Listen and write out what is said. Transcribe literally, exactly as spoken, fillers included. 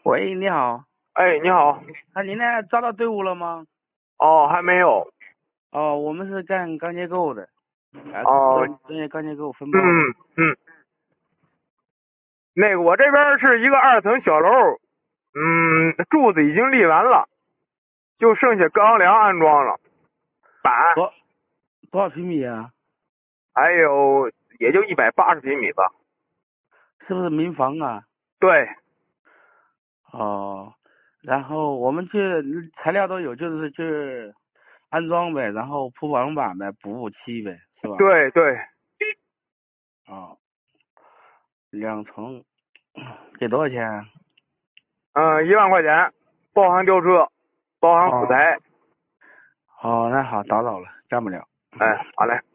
喂，你好。 哎，你好。 啊，您呢招到队伍了吗？ 哦，还没有。 哦，我们是干钢结构的，啊， 哦， 专专业钢结构分包的。 嗯嗯，那个我这边是一个二层小楼，嗯，柱子已经立完了，就剩下钢梁安装了，板多多少平米啊？ 还有也就一百八十平米吧。 是不是民房啊？ 对。 哦，然后我们去材料都有，就是就是安装呗，然后铺网板呗，补补漆呗，是吧？ 对对。 哦，两层，给多少钱啊？ 嗯，一万块钱，包含吊车，包含辅哦材。 哦，那好，打扰了，干不了。 哎，好嘞。